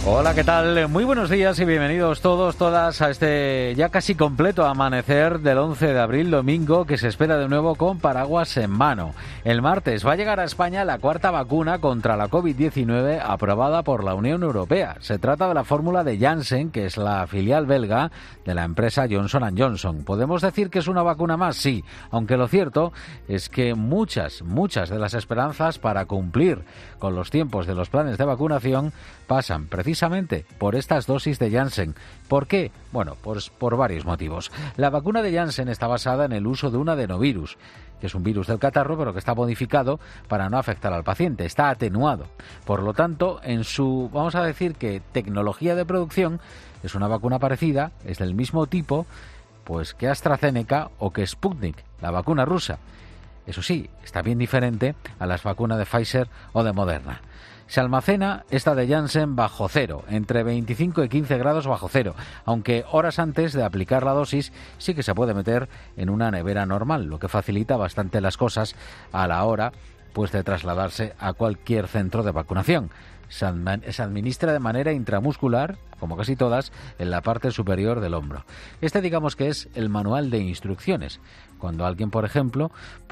Hola, ¿qué tal? Muy buenos días y bienvenidos todos, todas a este ya casi completo amanecer del 11 de abril, domingo, que se espera de nuevo con paraguas en mano. El martes va a llegar a España la cuarta vacuna contra la COVID-19 aprobada por la Unión Europea. Se trata de la fórmula de Janssen, que es la filial belga de la empresa Johnson & Johnson. ¿Podemos decir que es una vacuna más? Sí, aunque lo cierto es que muchas de las esperanzas para cumplir con los tiempos de los planes de vacunación pasan precisamente por estas dosis de Janssen. ¿Por qué? Bueno, pues por varios motivos. La vacuna de Janssen está basada en el uso de un adenovirus, que es un virus del catarro, pero que está modificado para no afectar al paciente, está atenuado. Por lo tanto, en su, vamos a decir que tecnología de producción, es una vacuna parecida, es del mismo tipo, pues que AstraZeneca o que Sputnik, la vacuna rusa. Eso sí, está bien diferente a las vacunas de Pfizer o de Moderna. Se almacena esta de Janssen bajo cero, entre 25 y 15 grados bajo cero, aunque horas antes de aplicar la dosis sí que se puede meter en una nevera normal, lo que facilita bastante las cosas a la hora pues de trasladarse a cualquier centro de vacunación. Se administra de manera intramuscular, como casi todas, en la parte superior del hombro. Este digamos que es el manual de instrucciones. Cuando alguien, por ejemplo,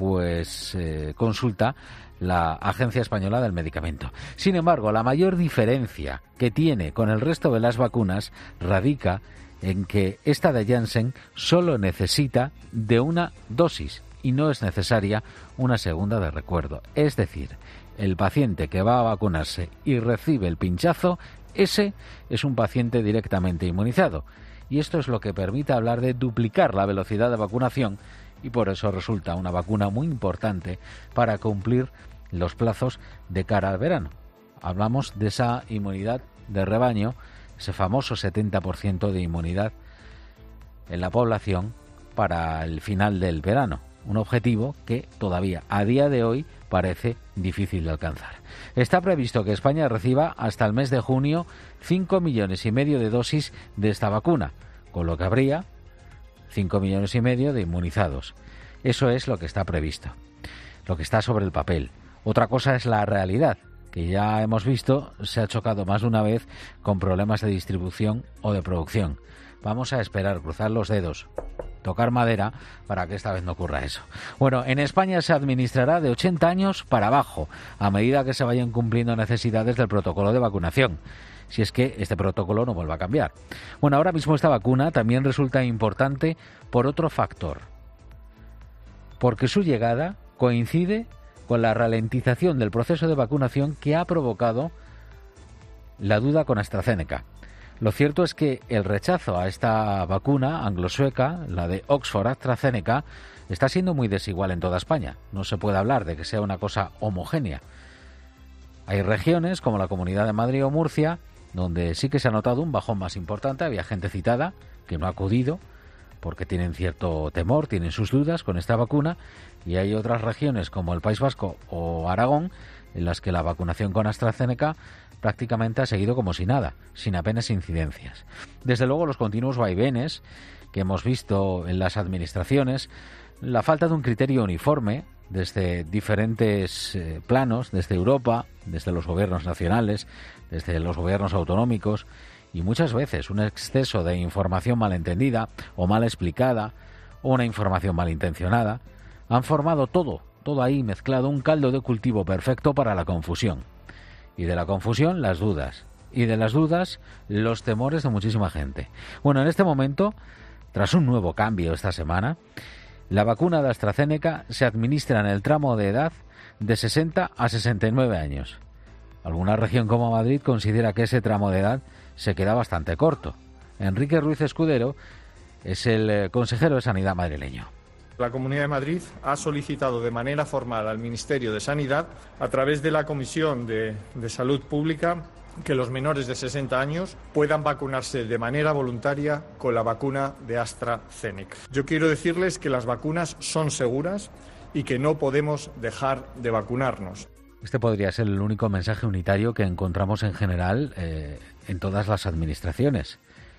pues consulta la Agencia Española del Medicamento. Sin embargo, la mayor diferencia que tiene con el resto de las vacunas radica en que esta de Janssen solo necesita de una dosis y no es necesaria una segunda de recuerdo. Es decir, el paciente que va a vacunarse y recibe el pinchazo, ese es un paciente directamente inmunizado. Y esto es lo que permite hablar de duplicar la velocidad de vacunación y por eso resulta una vacuna muy importante para cumplir los plazos de cara al verano. Hablamos de esa inmunidad de rebaño, ese famoso 70% de inmunidad en la población para el final del verano. Un objetivo que todavía a día de hoy parece difícil de alcanzar. Está previsto que España reciba hasta el mes de junio 5,5 millones de dosis de esta vacuna, con lo que habría 5,5 millones de inmunizados. Eso es lo que está previsto, lo que está sobre el papel. Otra cosa es la realidad, que ya hemos visto se ha chocado más de una vez con problemas de distribución o de producción. Vamos a esperar, cruzar los dedos, tocar madera para que esta vez no ocurra eso. Bueno, en España se administrará de 80 años para abajo, a medida que se vayan cumpliendo necesidades del protocolo de vacunación, si es que este protocolo no vuelva a cambiar. Bueno, ahora mismo esta vacuna también resulta importante por otro factor, porque su llegada coincide con la ralentización del proceso de vacunación que ha provocado la duda con AstraZeneca. Lo cierto es que el rechazo a esta vacuna anglo-sueca, la de Oxford AstraZeneca, está siendo muy desigual en toda España. No se puede hablar de que sea una cosa homogénea. Hay regiones como la Comunidad de Madrid o Murcia, donde sí que se ha notado un bajón más importante. Había gente citada que no ha acudido porque tienen cierto temor, tienen sus dudas con esta vacuna, y hay otras regiones como el País Vasco o Aragón en las que la vacunación con AstraZeneca prácticamente ha seguido como si nada, sin apenas incidencias. Desde luego los continuos vaivenes que hemos visto en las administraciones, la falta de un criterio uniforme desde diferentes planos, desde Europa, desde los gobiernos nacionales, desde los gobiernos autonómicos, y muchas veces un exceso de información malentendida o mal explicada o una información malintencionada han formado todo ahí mezclado, un caldo de cultivo perfecto para la confusión. Y de la confusión, las dudas. Y de las dudas, los temores de muchísima gente. Bueno, en este momento, tras un nuevo cambio esta semana, la vacuna de AstraZeneca se administra en el tramo de edad de 60 a 69 años. Alguna región como Madrid considera que ese tramo de edad se queda bastante corto. Enrique Ruiz Escudero es el consejero de Sanidad madrileño. La Comunidad de Madrid ha solicitado de manera formal al Ministerio de Sanidad, a través de la Comisión de Salud Pública, que los menores de 60 años puedan vacunarse de manera voluntaria con la vacuna de AstraZeneca. Yo quiero decirles que las vacunas son seguras y que no podemos dejar de vacunarnos. Este podría ser el único mensaje unitario que encontramos en general en todas las administraciones.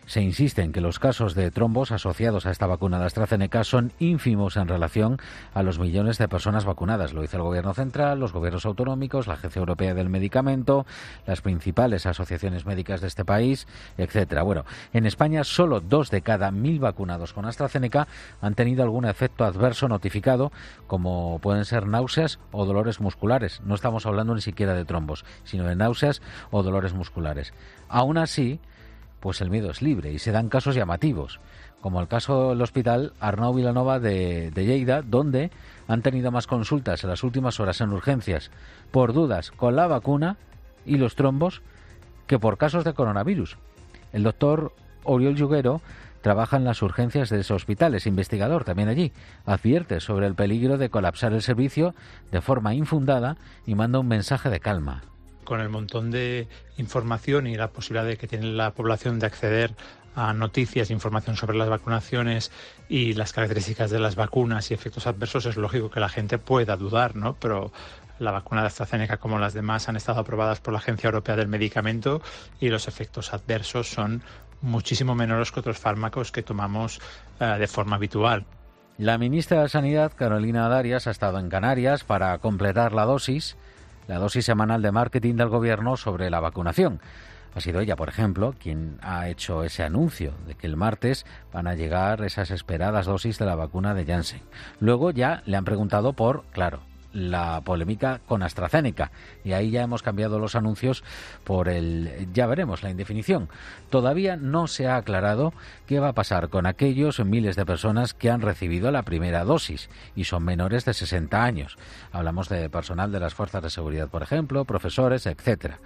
Se insiste en que los casos de trombos asociados a esta vacuna de AstraZeneca son ínfimos en relación a los millones de personas vacunadas. Lo dice el Gobierno central, los gobiernos autonómicos, la Agencia Europea del Medicamento, las principales asociaciones médicas de este país, etcétera. Bueno, en España solo 2 de cada 1.000 vacunados con AstraZeneca han tenido algún efecto adverso notificado, como pueden ser náuseas o dolores musculares. No estamos hablando ni siquiera de trombos, sino de náuseas o dolores musculares. Aún así, pues el miedo es libre y se dan casos llamativos, como el caso del Hospital Arnau Vilanova de Lleida, donde han tenido más consultas en las últimas horas en urgencias por dudas con la vacuna y los trombos que por casos de coronavirus. El doctor Oriol Yuguero trabaja en las urgencias de ese hospital, es investigador también allí, advierte sobre el peligro de colapsar el servicio de forma infundada y manda un mensaje de calma. Con el montón de información y la posibilidad de que tiene la población de acceder a noticias, información sobre las vacunaciones y las características de las vacunas y efectos adversos, es lógico que la gente pueda dudar, ¿no? Pero la vacuna de AstraZeneca, como las demás, han estado aprobadas por la Agencia Europea del Medicamento y los efectos adversos son muchísimo menores que otros fármacos que tomamos de forma habitual. La ministra de Sanidad, Carolina Darias, ha estado en Canarias para completar la dosis semanal de marketing del Gobierno sobre la vacunación. Ha sido ella, por ejemplo, quien ha hecho ese anuncio de que el martes van a llegar esas esperadas dosis de la vacuna de Janssen. Luego ya le han preguntado por, claro, la polémica con AstraZeneca, y ahí ya hemos cambiado los anuncios por el ya veremos, la indefinición. Todavía no se ha aclarado qué va a pasar con aquellos miles de personas que han recibido la primera dosis y son menores de 60 años. Hablamos de personal de las fuerzas de seguridad, por ejemplo, profesores, etcétera.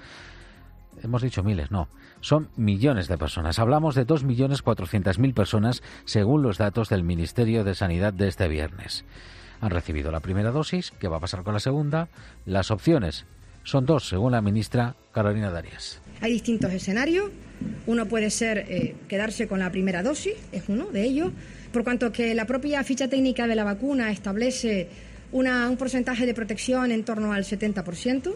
Hemos dicho miles, no, son millones de personas. Hablamos de 2.400.000 personas según los datos del Ministerio de Sanidad de este viernes. Han recibido la primera dosis. ¿Qué va a pasar con la segunda? Las opciones son 2, según la ministra Carolina Darias. Hay distintos escenarios. Uno puede ser quedarse con la primera dosis, es uno de ellos, por cuanto que la propia ficha técnica de la vacuna establece un porcentaje de protección en torno al 70%.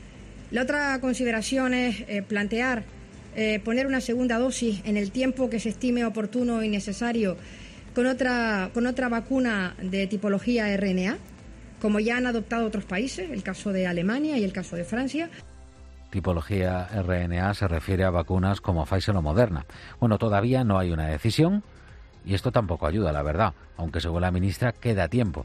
La otra consideración es plantear poner una segunda dosis en el tiempo que se estime oportuno y necesario con otra vacuna de tipología RNA, como ya han adoptado otros países, el caso de Alemania y el caso de Francia. Tipología RNA se refiere a vacunas como Pfizer o Moderna. Bueno, todavía no hay una decisión y esto tampoco ayuda, la verdad, aunque según la ministra queda tiempo.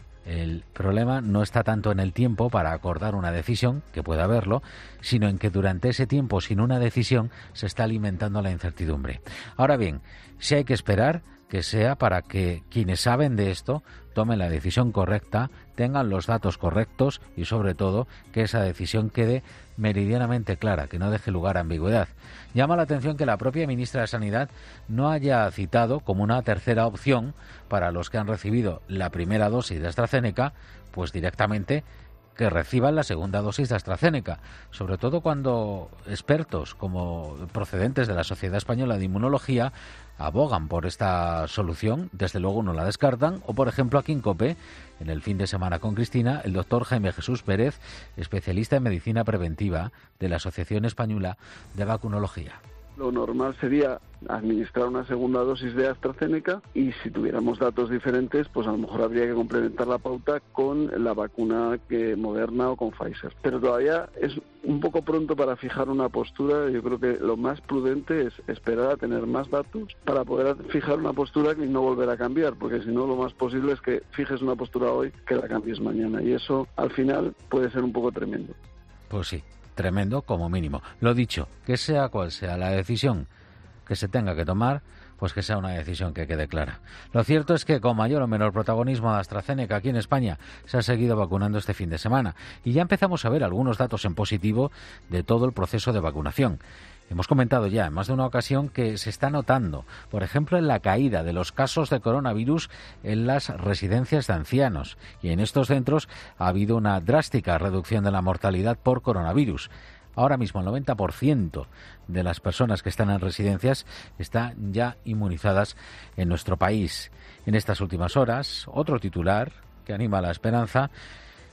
El problema no está tanto en el tiempo para acordar una decisión, que puede haberlo, sino en que durante ese tiempo sin una decisión se está alimentando la incertidumbre. Ahora bien, si hay que esperar, que sea para que quienes saben de esto tomen la decisión correcta, tengan los datos correctos y sobre todo que esa decisión quede meridianamente clara, que no deje lugar a ambigüedad. Llama la atención que la propia ministra de Sanidad no haya citado como una tercera opción para los que han recibido la primera dosis de AstraZeneca, pues directamente que reciban la segunda dosis de AstraZeneca, sobre todo cuando expertos como procedentes de la Sociedad Española de Inmunología abogan por esta solución, desde luego no la descartan, o por ejemplo aquí en COPE, en el fin de semana con Cristina, el doctor Jaime Jesús Pérez, especialista en medicina preventiva de la Asociación Española de Vacunología. Lo normal sería administrar una segunda dosis de AstraZeneca y si tuviéramos datos diferentes, pues a lo mejor habría que complementar la pauta con la vacuna Moderna o con Pfizer. Pero todavía es un poco pronto para fijar una postura. Yo creo que lo más prudente es esperar a tener más datos para poder fijar una postura y no volver a cambiar, porque si no lo más posible es que fijes una postura hoy que la cambies mañana y eso al final puede ser un poco tremendo. Pues sí. Tremendo como mínimo. Lo dicho, que sea cual sea la decisión que se tenga que tomar, pues que sea una decisión que quede clara. Lo cierto es que con mayor o menor protagonismo de AstraZeneca aquí en España se ha seguido vacunando este fin de semana y ya empezamos a ver algunos datos en positivo de todo el proceso de vacunación. Hemos comentado ya en más de una ocasión que se está notando, por ejemplo, en la caída de los casos de coronavirus en las residencias de ancianos. Y en estos centros ha habido una drástica reducción de la mortalidad por coronavirus. Ahora mismo el 90% de las personas que están en residencias están ya inmunizadas en nuestro país. En estas últimas horas, otro titular que anima la esperanza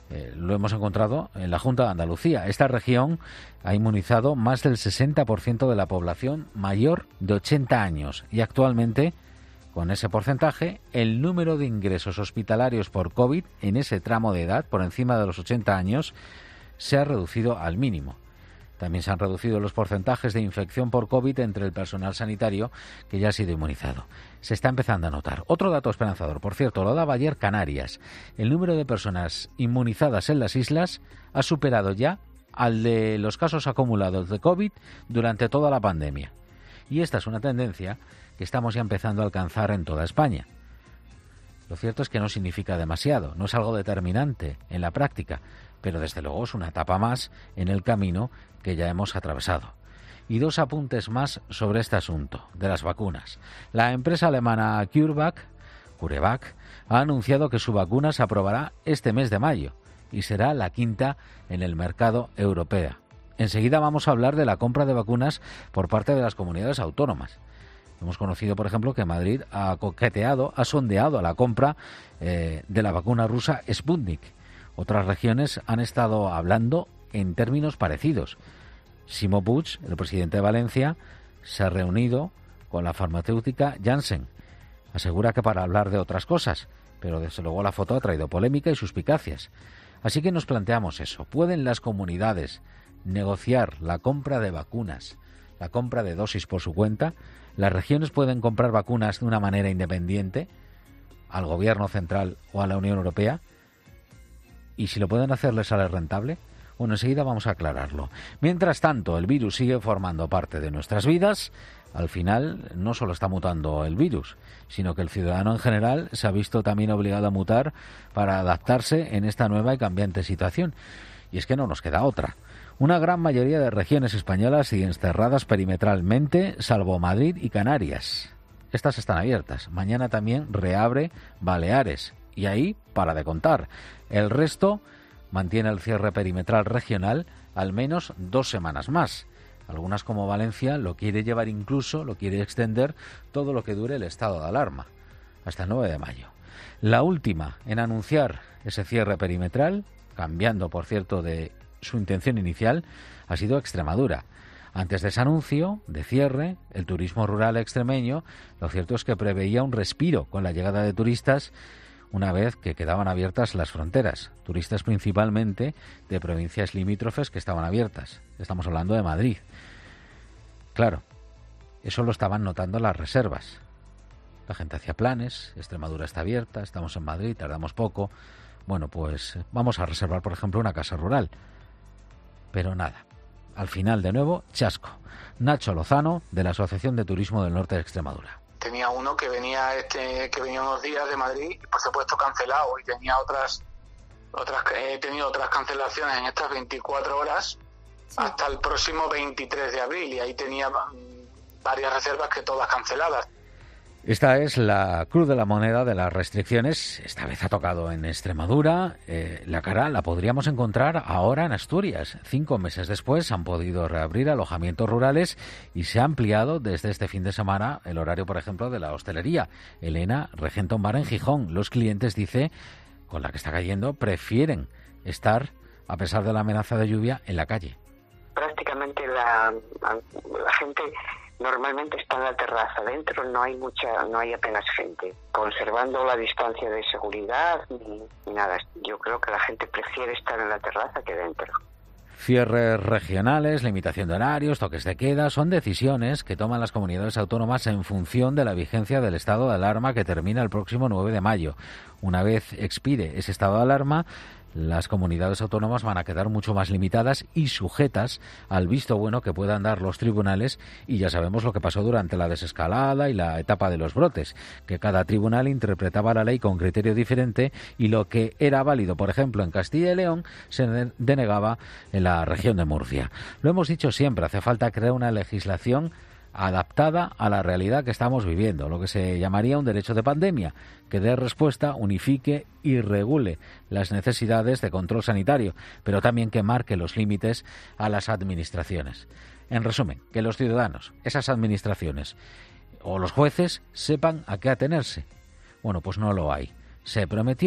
lo hemos encontrado en la Junta de Andalucía. Esta región ha inmunizado más del 60% de la población mayor de 80 años y actualmente, con ese porcentaje, el número de ingresos hospitalarios por COVID en ese tramo de edad, por encima de los 80 años, se ha reducido al mínimo. También se han reducido los porcentajes de infección por COVID entre el personal sanitario que ya ha sido inmunizado. Se está empezando a notar. Otro dato esperanzador, por cierto, lo daba ayer Canarias. El número de personas inmunizadas en las islas ha superado ya al de los casos acumulados de COVID durante toda la pandemia. Y esta es una tendencia que estamos ya empezando a alcanzar en toda España. Lo cierto es que no significa demasiado, no es algo determinante en la práctica, pero desde luego es una etapa más en el camino que ya hemos atravesado. Y dos apuntes más sobre este asunto, de las vacunas. La empresa alemana CureVac, ha anunciado que su vacuna se aprobará este mes de mayo y será la quinta en el mercado europeo. Enseguida vamos a hablar de la compra de vacunas por parte de las comunidades autónomas. Hemos conocido, por ejemplo, que Madrid ha sondeado a la compra de la vacuna rusa Sputnik. Otras regiones han estado hablando en términos parecidos. Ximo Puig, el presidente de Valencia, se ha reunido con la farmacéutica Janssen. Asegura que para hablar de otras cosas, pero desde luego la foto ha traído polémica y suspicacias. Así que nos planteamos eso. ¿Pueden las comunidades negociar la compra de vacunas, la compra de dosis por su cuenta? ¿Las regiones pueden comprar vacunas de una manera independiente al gobierno central o a la Unión Europea? ¿Y si lo pueden hacer, les sale rentable? Bueno, enseguida vamos a aclararlo. Mientras tanto, el virus sigue formando parte de nuestras vidas. Al final, no solo está mutando el virus, sino que el ciudadano en general se ha visto también obligado a mutar para adaptarse en esta nueva y cambiante situación. Y es que no nos queda otra. Una gran mayoría de regiones españolas siguen cerradas perimetralmente, salvo Madrid y Canarias. Estas están abiertas. Mañana también reabre Baleares. Y ahí, para de contar. El resto mantiene el cierre perimetral regional al menos 2 semanas más. Algunas, como Valencia, lo quiere extender todo lo que dure el estado de alarma, hasta el 9 de mayo. La última en anunciar ese cierre perimetral, cambiando, por cierto, de su intención inicial, ha sido Extremadura. Antes de ese anuncio de cierre, el turismo rural extremeño, lo cierto es que preveía un respiro con la llegada de turistas una vez que quedaban abiertas las fronteras. Turistas principalmente de provincias limítrofes que estaban abiertas. Estamos hablando de Madrid. Claro, eso lo estaban notando las reservas. La gente hacía planes, Extremadura está abierta, estamos en Madrid, tardamos poco. Bueno, pues vamos a reservar, por ejemplo, una casa rural. Pero nada, al final de nuevo, chasco. Nacho Lozano, de la Asociación de Turismo del Norte de Extremadura. Tenía uno que venía unos días de Madrid y por supuesto cancelado, y tenía he tenido otras cancelaciones en estas 24 horas hasta el próximo 23 de abril y ahí tenía varias reservas que todas canceladas. Esta es la cruz de la moneda de las restricciones. Esta vez ha tocado en Extremadura. La cara la podríamos encontrar ahora en Asturias. 5 meses después han podido reabrir alojamientos rurales y se ha ampliado desde este fin de semana el horario, por ejemplo, de la hostelería. Elena regenta un bar en Gijón. Los clientes, dice, con la que está cayendo, prefieren estar, a pesar de la amenaza de lluvia, en la calle. Prácticamente la gente normalmente está en la terraza, dentro no hay apenas gente, conservando la distancia de seguridad ni nada. Yo creo que la gente prefiere estar en la terraza que dentro. Cierres regionales, limitación de horarios, toques de queda, son decisiones que toman las comunidades autónomas en función de la vigencia del estado de alarma que termina el próximo 9 de mayo. Una vez expire ese estado de alarma, las comunidades autónomas van a quedar mucho más limitadas y sujetas al visto bueno que puedan dar los tribunales, y ya sabemos lo que pasó durante la desescalada y la etapa de los brotes, que cada tribunal interpretaba la ley con criterio diferente y lo que era válido, por ejemplo, en Castilla y León, se denegaba en la región de Murcia. Lo hemos dicho siempre, hace falta crear una legislación adaptada a la realidad que estamos viviendo, lo que se llamaría un derecho de pandemia, que dé respuesta, unifique y regule las necesidades de control sanitario, pero también que marque los límites a las administraciones. En resumen, que los ciudadanos, esas administraciones o los jueces sepan a qué atenerse. Bueno, pues no lo hay. Se prometió,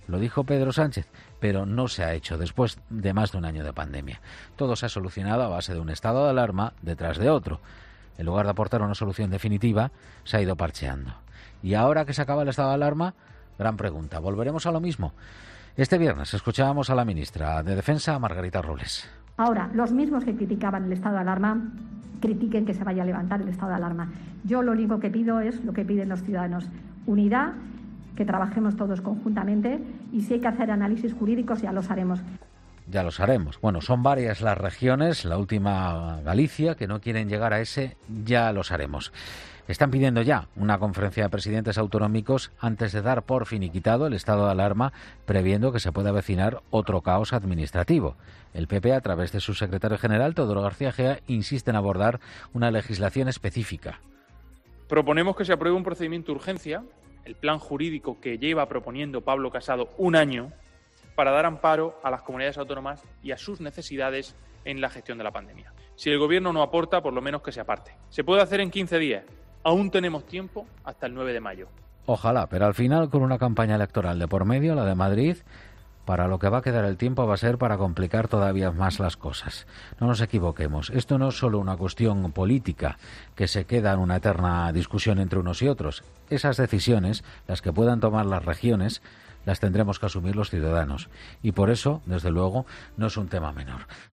Lo dijo Pedro Sánchez, pero no se ha hecho después de más de un año de pandemia. Todo se ha solucionado a base de un estado de alarma detrás de otro. En lugar de aportar una solución definitiva, se ha ido parcheando. Y ahora que se acaba el estado de alarma, gran pregunta, ¿volveremos a lo mismo? Este viernes escuchábamos a la ministra de Defensa, Margarita Robles. Ahora, los mismos que criticaban el estado de alarma, critiquen que se vaya a levantar el estado de alarma. Yo lo único que pido es lo que piden los ciudadanos, unidad, que trabajemos todos conjuntamente y si hay que hacer análisis jurídicos ya los haremos. Ya los haremos. Bueno, son varias las regiones, la última Galicia, que no quieren llegar a ese ya los haremos. Están pidiendo ya una conferencia de presidentes autonómicos antes de dar por finiquitado el estado de alarma, previendo que se pueda avecinar otro caos administrativo. El PP, a través de su secretario general, Teodoro García Gea, insiste en abordar una legislación específica. Proponemos que se apruebe un procedimiento de urgencia, el plan jurídico que lleva proponiendo Pablo Casado un año, para dar amparo a las comunidades autónomas y a sus necesidades en la gestión de la pandemia. Si el Gobierno no aporta, por lo menos que se aparte. Se puede hacer en 15 días. Aún tenemos tiempo hasta el 9 de mayo. Ojalá, pero al final, con una campaña electoral de por medio, la de Madrid, para lo que va a quedar el tiempo va a ser para complicar todavía más las cosas. No nos equivoquemos, esto no es solo una cuestión política que se queda en una eterna discusión entre unos y otros. Esas decisiones, las que puedan tomar las regiones, las tendremos que asumir los ciudadanos. Y por eso, desde luego, no es un tema menor.